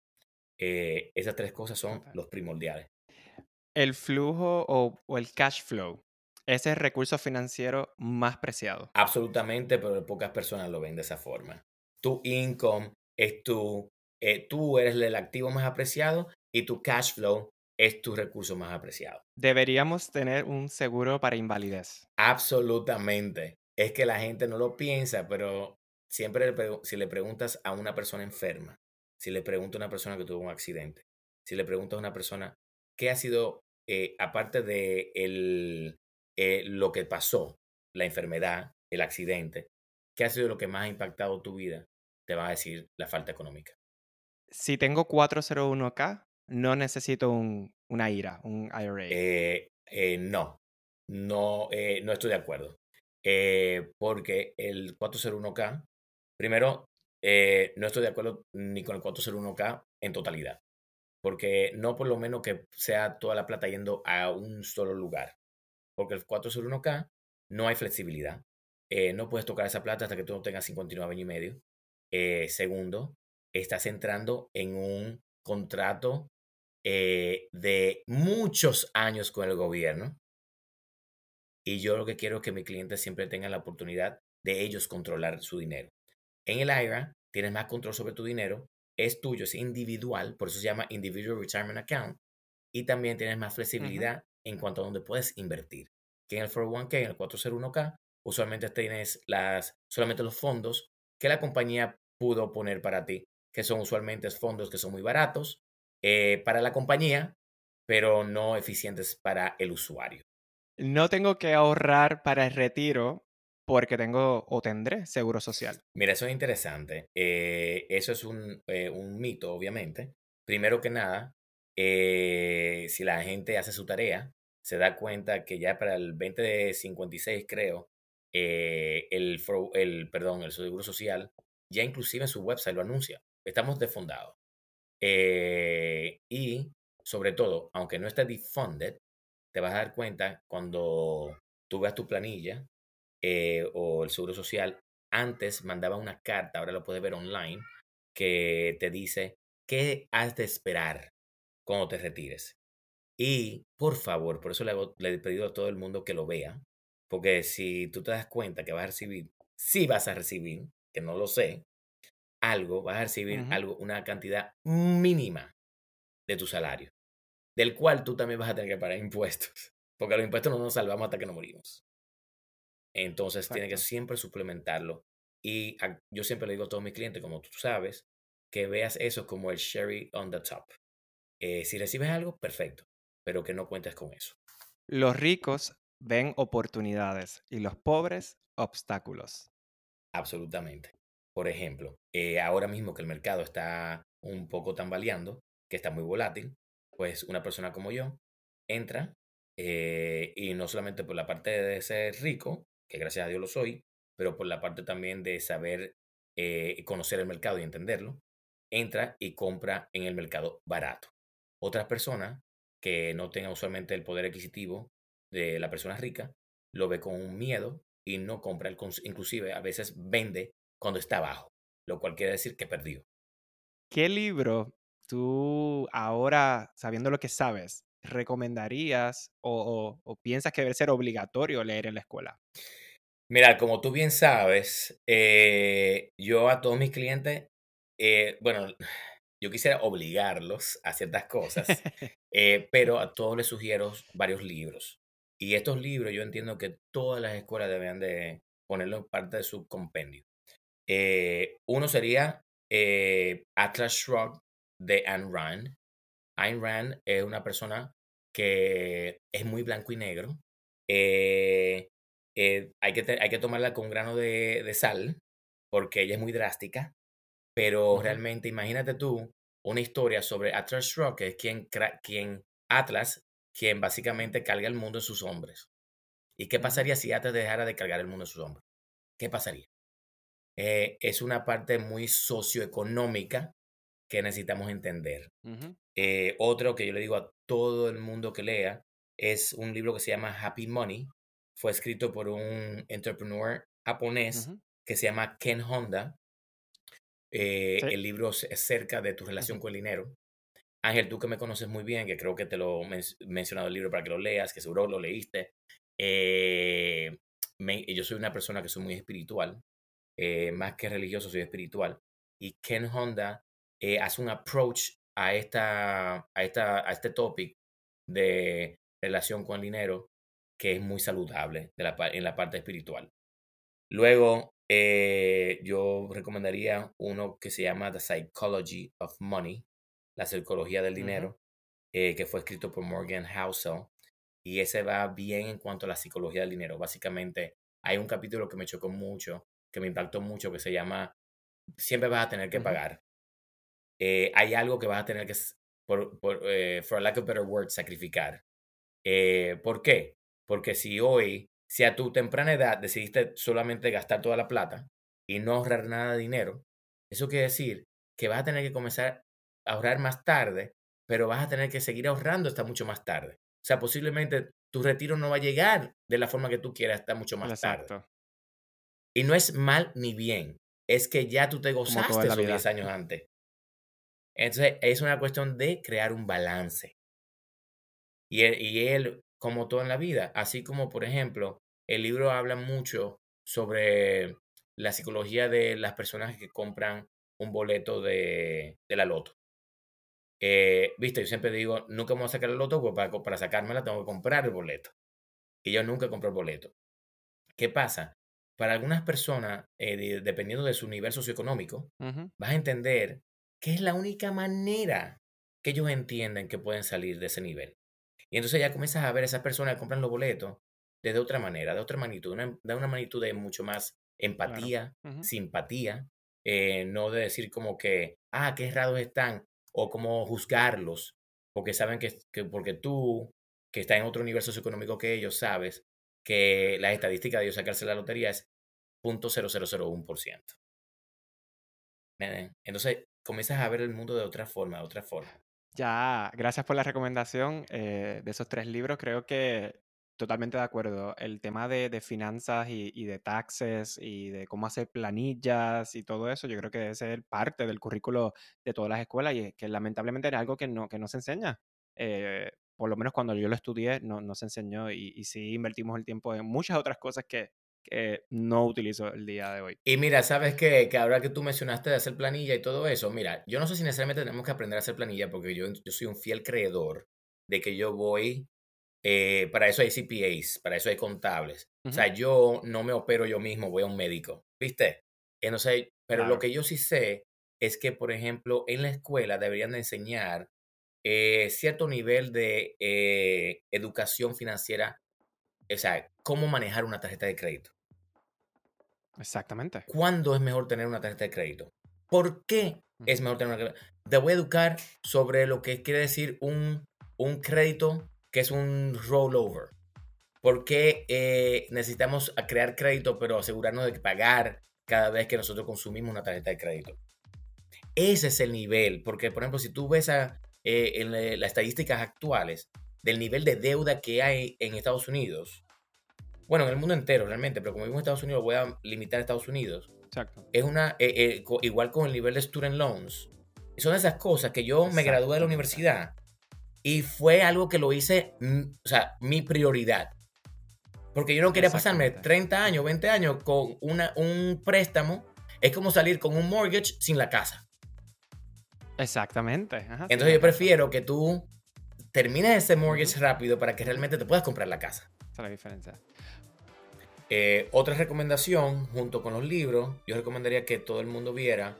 Eh, esas tres cosas son total. los primordiales. El flujo o, o el cash flow es el recurso financiero más preciado. Absolutamente, pero pocas personas lo ven de esa forma. Tu income es tu, eh, tú eres el activo más apreciado y tu cash flow es tu recurso más apreciado. Deberíamos tener un seguro para invalidez. Absolutamente. Es que la gente no lo piensa, pero siempre le pregu- si le preguntas a una persona enferma, si le preguntas a una persona que tuvo un accidente, si le preguntas a una persona qué ha sido, eh, aparte de el, eh, lo que pasó, la enfermedad, el accidente, qué ha sido lo que más ha impactado tu vida, te va a decir la falta económica. Si tengo cuatrocientos uno k, no necesito un, una I R A, un I R A. Eh, eh, no, no, eh, no estoy de acuerdo. Eh, porque el cuatrocientos uno k, primero, eh, no estoy de acuerdo ni con el cuatrocientos uno k en totalidad. Porque no por lo menos que sea toda la plata yendo a un solo lugar. Porque el cuatrocientos uno k no hay flexibilidad. Eh, no puedes tocar esa plata hasta que tú no tengas cincuenta y nueve años y medio. Eh, segundo, estás entrando en un contrato, eh, de muchos años con el gobierno, y yo lo que quiero es que mi cliente siempre tenga la oportunidad de ellos controlar su dinero. En el I R A tienes más control sobre tu dinero, es tuyo, es individual, por eso se llama Individual Retirement Account, y también tienes más Ujú. flexibilidad en cuanto a dónde puedes invertir. Que en el cuatro oh uno k, en el cuatrocientos uno k, usualmente tienes las, solamente los fondos que la compañía pudo poner para ti, que son usualmente fondos que son muy baratos, eh, para la compañía, pero no eficientes para el usuario. No tengo que ahorrar para el retiro porque tengo o tendré seguro social. Mira, eso es interesante. Eh, eso es un, eh, un mito, obviamente. Primero que nada, eh, si la gente hace su tarea, se da cuenta que ya para el veinte cincuenta y seis, creo, eh, el, fro- el, perdón, el Seguro Social, ya inclusive en su website lo anuncia. estamos desfondados. Eh, y sobre todo, aunque no esté defunded, te vas a dar cuenta cuando tú veas tu planilla eh, o el seguro social, antes mandaba una carta, ahora lo puedes ver online, que te dice qué has de esperar cuando te retires. Y por favor, por eso le, hago- le he pedido a todo el mundo que lo vea, porque si tú te das cuenta que vas a recibir, si vas a recibir, que no lo sé, algo, vas a recibir Ujú. algo, una cantidad mínima de tu salario, del cual tú también vas a tener que pagar impuestos, porque los impuestos no nos salvamos hasta que nos morimos. Entonces tiene que Exacto. siempre suplementarlo. Y a- yo siempre le digo a todos mis clientes, como tú sabes, que veas eso como el cherry on the top. Eh, si recibes algo, perfecto, pero que no cuentes con eso. Los ricos ven oportunidades y los pobres obstáculos. Absolutamente. Por ejemplo, eh, ahora mismo que el mercado está un poco tambaleando, que está muy volátil, pues una persona como yo entra eh, y no solamente por la parte de ser rico, que gracias a Dios lo soy, pero por la parte también de saber eh, conocer el mercado y entenderlo, entra y compra en el mercado barato. Otras personas que no tengan usualmente el poder adquisitivo de la persona rica, lo ve con un miedo y no compra, el cons- inclusive a veces vende cuando está abajo, lo cual quiere decir que perdió. ¿Qué libro tú ahora, sabiendo lo que sabes, recomendarías o, o- o piensas que debe ser obligatorio leer en la escuela? Mira, como tú bien sabes, eh, yo a todos mis clientes, eh, bueno, yo quisiera obligarlos a ciertas cosas, eh, pero a todos les sugiero varios libros. Y estos libros yo entiendo que todas las escuelas deben de ponerlo en parte de su compendio. Eh, uno sería eh, Atlas Shrugged de Ayn Rand. Ayn Rand es una persona que es muy blanco y negro. Eh, eh, hay, que te- hay que tomarla con un grano de, de sal porque ella es muy drástica, pero Ujú, realmente imagínate tú una historia sobre Atlas Shrugged, que es quien, cra- quien Atlas, quien básicamente carga el mundo en sus hombros. ¿Y qué ujú, pasaría si Atlas dejara de cargar el mundo en sus hombros? ¿Qué pasaría? Eh, es una parte muy socioeconómica que necesitamos entender. ujú, Eh, otro que yo le digo a todo el mundo que lea es un libro que se llama Happy Money. Fue escrito por un entrepreneur japonés ujú. que se llama Ken Honda. Eh, Sí. el libro es cerca de tu Ujú, relación con el dinero. Ángel, tú que me conoces muy bien, que creo que te lo he men- mencionado el libro para que lo leas, que seguro lo leíste. Eh, me- yo soy una persona que soy muy espiritual, eh, más que religioso, soy espiritual. Y Ken Honda eh, hace un approach a, esta, a, esta, a este topic de relación con el dinero que es muy saludable de la, pa- en la parte espiritual. Luego, eh, yo recomendaría uno que se llama The Psychology of Money, la psicología del ujú, dinero, eh, que fue escrito por Morgan Housel. Y ese va bien en cuanto a la psicología del dinero. Básicamente, hay un capítulo que me chocó mucho, que me impactó mucho, que se llama Siempre vas a tener que ujú, pagar. Eh, hay algo que vas a tener que, s- por, por, eh, for lack of a better word, sacrificar. Eh, ¿por qué? Porque si hoy, si a tu temprana edad decidiste solamente gastar toda la plata y no ahorrar nada de dinero, eso quiere decir que vas a tener que comenzar a ahorrar más tarde, pero vas a tener que seguir ahorrando hasta mucho más tarde. O sea, posiblemente tu retiro no va a llegar de la forma que tú quieras hasta mucho más tarde. exacto. Y no es mal ni bien, es que ya tú te Como todo gozaste en la esos diez vida. años antes. Entonces, es una cuestión de crear un balance. Y él, y él, como todo en la vida, así como, por ejemplo, el libro habla mucho sobre la psicología de las personas que compran un boleto de, de la loto. Eh, Viste, yo siempre digo, nunca me voy a sacar el loto, porque para, para sacármela tengo que comprar el boleto. Y yo nunca compro el boleto. ¿Qué pasa? Para algunas personas, eh, de- dependiendo de su nivel socioeconómico, Ujú, vas a entender que es la única manera que ellos entienden que pueden salir de ese nivel. Y entonces ya comienzas a ver esas personas que compran los boletos de, de otra manera, de otra magnitud, una, de una magnitud de mucho más claro. empatía, Ujú, simpatía, eh, no de decir como que, ah, qué errados están, o como juzgarlos, porque saben que, que porque tú, que estás en otro nivel socioeconómico que ellos, sabes que la estadística de ellos sacarse la lotería es cero punto cero cero cero uno por ciento. ¿Me entiendes? Entonces, comienzas a ver el mundo de otra forma, de otra forma. Ya, gracias por la recomendación eh, de esos tres libros. Creo que totalmente de acuerdo. El tema de, de finanzas y, y de taxes y de cómo hacer planillas y todo eso, yo creo que debe ser parte del currículo de todas las escuelas y es que lamentablemente era algo que no, que no se enseña. Eh, por lo menos cuando yo lo estudié no, no se enseñó y, y sí invertimos el tiempo en muchas otras cosas que, que no utilizo el día de hoy. Y mira, ¿sabes qué? Que ahora que tú mencionaste de hacer planilla y todo eso, mira, yo no sé si necesariamente tenemos que aprender a hacer planilla porque yo, yo soy un fiel creedor de que yo voy, eh, para eso hay C P As, para eso hay contables. O Ujú, sea, yo no me opero yo mismo, voy a un médico, ¿viste? Entonces, pero lo claro, que yo sí sé es que, por ejemplo, en la escuela deberían de enseñar eh, cierto nivel de eh, educación financiera, o sea, cómo manejar una tarjeta de crédito. exactamente. ¿Cuándo es mejor tener una tarjeta de crédito? ¿Por qué Ujú, es mejor tener una tarjeta de crédito? Te voy a educar sobre lo que quiere decir un, un crédito que es un rollover. ¿Por qué eh, necesitamos a crear crédito pero asegurarnos de pagar cada vez que nosotros consumimos una tarjeta de crédito? Ese es el nivel, porque por ejemplo, si tú ves a, eh, en la- las estadísticas actuales del nivel de deuda que hay en Estados Unidos, bueno, en el mundo entero realmente, pero como vivo en Estados Unidos, voy a limitar a Estados Unidos, exacto, es una, eh, eh, co- igual con el nivel de student loans. Son esas cosas que yo me gradué de la exactamente. universidad y fue algo que lo hice, mm, o sea, mi prioridad. Porque yo no quería pasarme Exactamente. treinta años, veinte años con una, un préstamo. Es como salir con un mortgage sin la casa. Exactamente. Ajá, sí, en Entonces la yo casa. prefiero que tú termines ese Ujú, mortgage rápido para que ujú. realmente te puedas comprar la casa. Esa es la diferencia. Eh, otra recomendación, junto con los libros, yo recomendaría que todo el mundo viera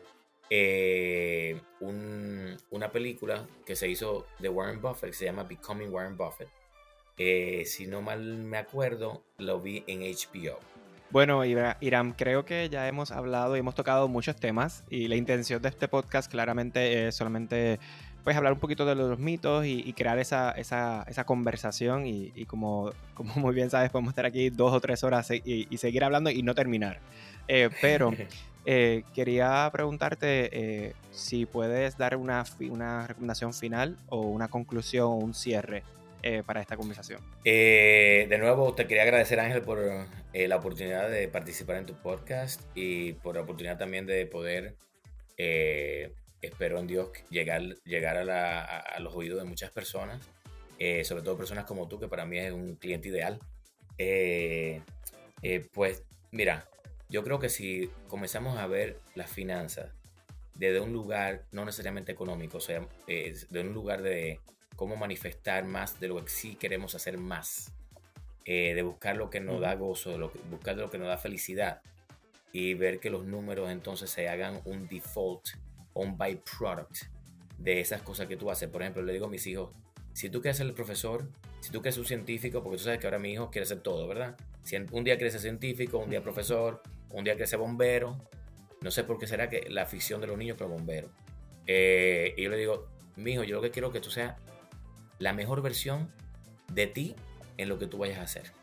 eh, un- una película que se hizo de Warren Buffett, que se llama Becoming Warren Buffett. Eh, si no mal me acuerdo, lo vi en H B O. Bueno, Ira- Iram, creo que ya hemos hablado y hemos tocado muchos temas y la intención de este podcast claramente es solamente pues hablar un poquito de los mitos y, y crear esa, esa, esa conversación y, y como, como muy bien sabes podemos estar aquí dos o tres horas y, y seguir hablando y no terminar. Eh, pero eh, quería preguntarte eh, si puedes dar una, fi- una recomendación final o una conclusión o un cierre eh, para esta conversación. Eh, de nuevo, te quería agradecer, Ángel, por eh, la oportunidad de participar en tu podcast y por la oportunidad también de poder, eh, espero en Dios, llegar, llegar a, la- a- a los oídos de muchas personas, eh, sobre todo personas como tú, que para mí es un cliente ideal. Eh, eh, pues mira, yo creo que si comenzamos a ver las finanzas desde un lugar no necesariamente económico, o sea, eh, de un lugar de cómo manifestar más de lo que sí queremos hacer más, eh, de buscar lo que nos da Ujú. gozo, de lo que, buscar lo que nos da felicidad y ver que los números entonces se hagan un default o un byproduct de esas cosas que tú haces. Por ejemplo, le digo a mis hijos, si tú quieres ser el profesor, si tú quieres ser un científico, porque tú sabes que ahora mi hijo quiere ser todo, ¿verdad? Si un día quiere ser científico, un día profesor, un día quiere ser bombero, no sé por qué será que la afición de los niños con los bomberos. Eh, y yo le digo, mi hijo, yo lo que quiero es que tú seas la mejor versión de ti en lo que tú vayas a hacer.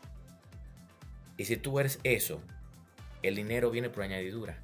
Y si tú eres eso, el dinero viene por añadidura.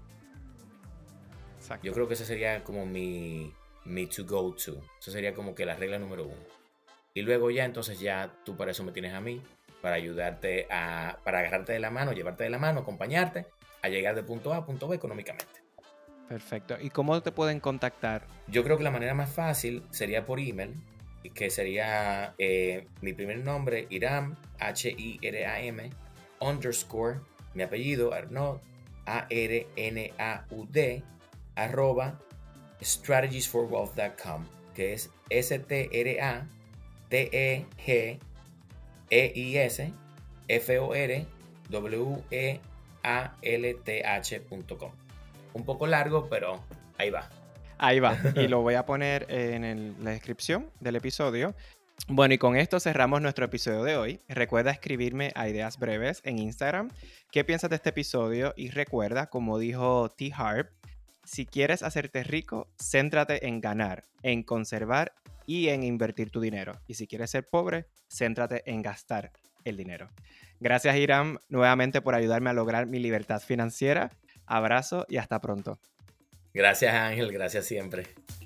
Yo Exacto. creo que ese sería como mi, mi to go to. Eso sería como que la regla número uno. Y luego ya entonces ya tú para eso me tienes a mí, para ayudarte a, para agarrarte de la mano, llevarte de la mano, acompañarte a llegar de punto A a punto B económicamente. Perfecto. ¿Y cómo te pueden contactar? Yo creo que la manera más fácil sería por email, que sería eh, mi primer nombre, Iram, H I R A M, underscore, mi apellido, Arnaud, A R N A U D, arroba, strategies for wealth punto com, que es S T R A T E G E I S F O R W E A L T H punto com. Un poco largo, pero ahí va. Ahí va. Y lo voy a poner en el- la descripción del episodio. Bueno, y con esto cerramos nuestro episodio de hoy. Recuerda escribirme a Ideas Breves en Instagram. ¿Qué piensas de este episodio? Y recuerda, como dijo T. Harp, si quieres hacerte rico, céntrate en ganar, en conservar y en invertir tu dinero. Y si quieres ser pobre, céntrate en gastar el dinero. Gracias, Iram, nuevamente por ayudarme a lograr mi libertad financiera. Abrazo y hasta pronto. Gracias, Ángel, gracias siempre.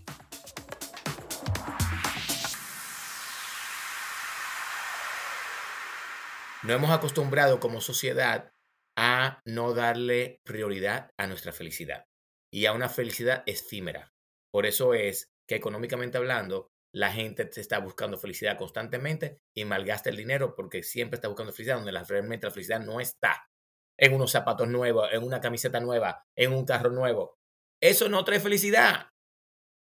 Nos hemos acostumbrado como sociedad a no darle prioridad a nuestra felicidad y a una felicidad efímera. Por eso es que económicamente hablando, la gente está buscando felicidad constantemente y malgasta el dinero porque siempre está buscando felicidad donde la, realmente la felicidad no está en unos zapatos nuevos, en una camiseta nueva, en un carro nuevo. Eso no trae felicidad.